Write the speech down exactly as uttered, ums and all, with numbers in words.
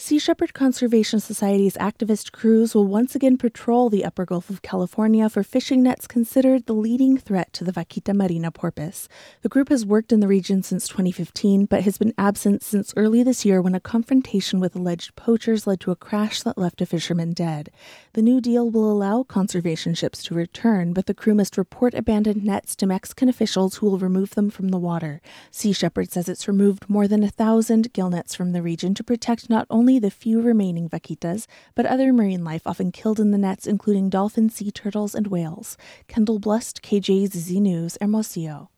Sea Shepherd Conservation Society's activist crews will once again patrol the upper Gulf of California for fishing nets considered the leading threat to the vaquita marina porpoise. The group has worked in the region since twenty fifteen, but has been absent since early this year when a confrontation with alleged poachers led to a crash that left a fisherman dead. The new deal will allow conservation ships to return, but the crew must report abandoned nets to Mexican officials who will remove them from the water. Sea Shepherd says it's removed more than a thousand gill nets from the region to protect not only Only the few remaining vaquitas, but other marine life often killed in the nets, including dolphins, sea turtles, and whales. Kendall Blust, K J Z Z News, Hermosillo.